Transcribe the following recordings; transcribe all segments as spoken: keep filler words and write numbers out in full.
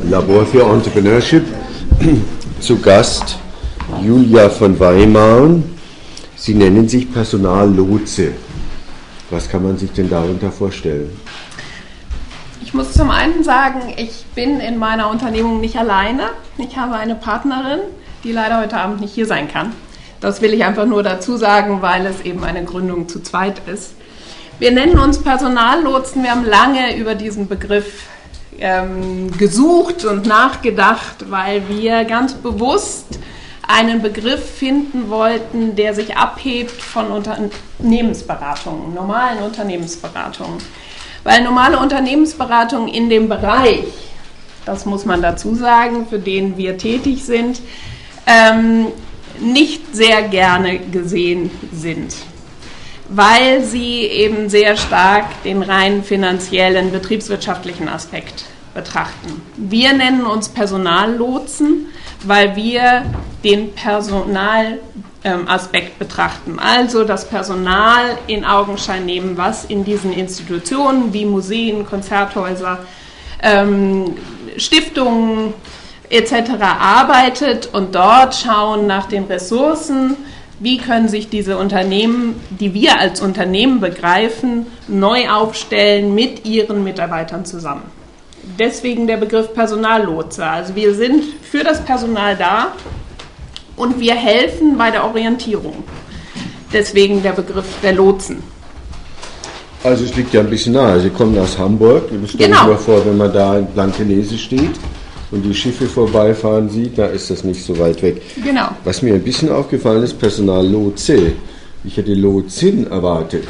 Labor für Entrepreneurship. Zu Gast Julia von Weimar. Sie nennen sich Personallotse. Was kann man sich denn darunter vorstellen? Ich muss zum einen sagen, ich bin in meiner Unternehmung nicht alleine. Ich habe eine Partnerin, die leider heute Abend nicht hier sein kann. Das will ich einfach nur dazu sagen, weil es eben eine Gründung zu zweit ist. Wir nennen uns Personallotsen. Wir haben lange über diesen Begriff ähm, gesucht und nachgedacht, weil wir ganz bewusst einen Begriff finden wollten, der sich abhebt von Unternehmensberatungen, normalen Unternehmensberatungen. Weil normale Unternehmensberatungen in dem Bereich, das muss man dazu sagen, für den wir tätig sind, ähm, nicht sehr gerne gesehen sind, weil sie eben sehr stark den rein finanziellen, betriebswirtschaftlichen Aspekt betrachten. Wir nennen uns Personallotsen, weil wir den Personalaspekt ähm, betrachten, also das Personal in Augenschein nehmen, was in diesen Institutionen wie Museen, Konzerthäuser, ähm, Stiftungen et cetera arbeitet und dort schauen nach den Ressourcen, wie können sich diese Unternehmen, die wir als Unternehmen begreifen, neu aufstellen mit ihren Mitarbeitern zusammen. Deswegen der Begriff Personallotse. Also wir sind für das Personal da und wir helfen bei der Orientierung. Deswegen der Begriff der Lotsen. Also es liegt ja ein bisschen nahe. Sie kommen aus Hamburg. Ich stelle Genau. mir vor, wenn man da in Blankenese steht und die Schiffe vorbeifahren sieht, da ist das nicht so weit weg. Genau. Was mir ein bisschen aufgefallen ist, Personallotse. Ich hätte Lotsin erwartet.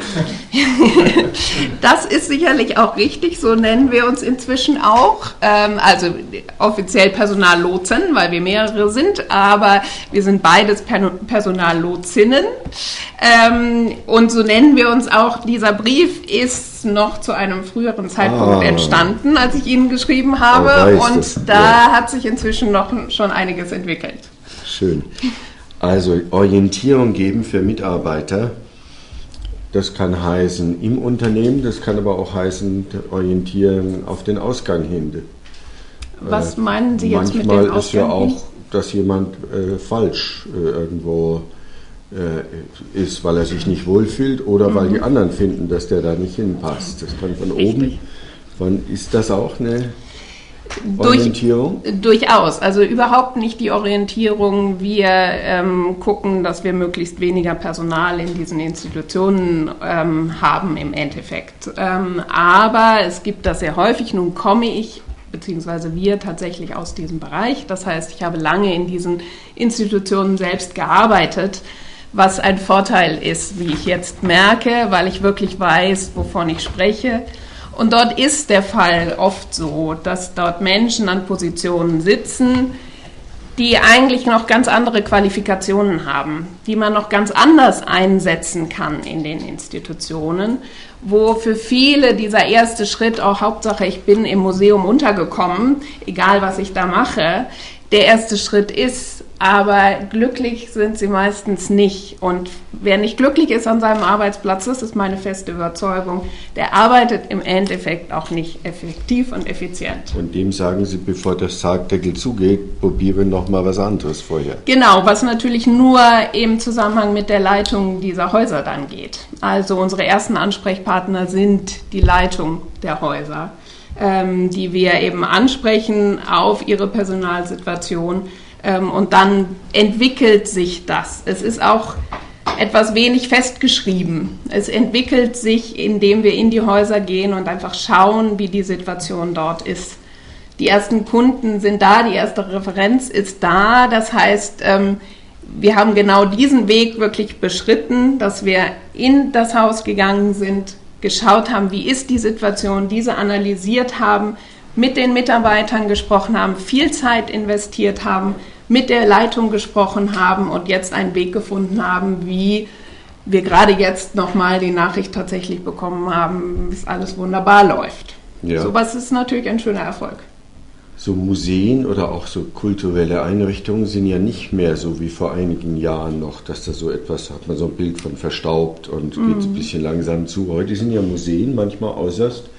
Das ist sicherlich auch richtig, so nennen wir uns inzwischen auch. Ähm, also offiziell Personallotsen, weil wir mehrere sind, aber wir sind beides per- Personallotsinnen. Ähm, und so nennen wir uns auch. Dieser Brief ist noch zu einem früheren Zeitpunkt ah. entstanden, als ich ihn geschrieben habe. weiß Und das, da ja. hat sich inzwischen noch schon einiges entwickelt. Schön. Also Orientierung geben für Mitarbeiter, das kann heißen im Unternehmen, das kann aber auch heißen orientieren auf den Ausgang hin. Was meinen Sie jetzt mit dem Manchmal Ausgang ist ja hin? auch, dass jemand äh, falsch äh, irgendwo äh, ist, weil er sich nicht wohlfühlt oder mhm. weil die anderen finden, dass der da nicht hinpasst. Das kann von Richtig. oben. Wann ist das auch eine Orientierung? Durch, durchaus, also überhaupt nicht die Orientierung. Wir ähm, gucken, dass wir möglichst weniger Personal in diesen Institutionen ähm, haben im Endeffekt. Ähm, aber es gibt das sehr häufig. Nun komme ich, beziehungsweise wir tatsächlich aus diesem Bereich. Das heißt, ich habe lange in diesen Institutionen selbst gearbeitet, was ein Vorteil ist, wie ich jetzt merke, weil ich wirklich weiß, wovon ich spreche. Und dort ist der Fall oft so, dass dort Menschen an Positionen sitzen, die eigentlich noch ganz andere Qualifikationen haben, die man noch ganz anders einsetzen kann in den Institutionen, wo für viele dieser erste Schritt, auch Hauptsache ich bin im Museum untergekommen, egal was ich da mache, der erste Schritt ist, aber glücklich sind sie meistens nicht. Und wer nicht glücklich ist an seinem Arbeitsplatz, das ist meine feste Überzeugung, der arbeitet im Endeffekt auch nicht effektiv und effizient. Und dem sagen Sie, bevor der Sargdeckel zugeht, probieren wir noch mal was anderes vorher. Genau, was natürlich nur im Zusammenhang mit der Leitung dieser Häuser dann geht. Also unsere ersten Ansprechpartner sind die Leitung der Häuser, ähm, die wir eben ansprechen auf ihre Personalsituation. Und dann entwickelt sich das. Es ist auch etwas wenig festgeschrieben. Es entwickelt sich, indem wir in die Häuser gehen und einfach schauen, wie die Situation dort ist. Die ersten Kunden sind da, die erste Referenz ist da. Das heißt, wir haben genau diesen Weg wirklich beschritten, dass wir in das Haus gegangen sind, geschaut haben, wie ist die Situation, diese analysiert haben, mit den Mitarbeitern gesprochen haben, viel Zeit investiert haben, mit der Leitung gesprochen haben und jetzt einen Weg gefunden haben, wie wir gerade jetzt nochmal die Nachricht tatsächlich bekommen haben, dass alles wunderbar läuft. Ja. Sowas ist natürlich ein schöner Erfolg. So Museen oder auch so kulturelle Einrichtungen sind ja nicht mehr so wie vor einigen Jahren noch, dass da so etwas, hat man so ein Bild von verstaubt und geht mm. ein bisschen langsam zu. Heute sind ja Museen manchmal äußerst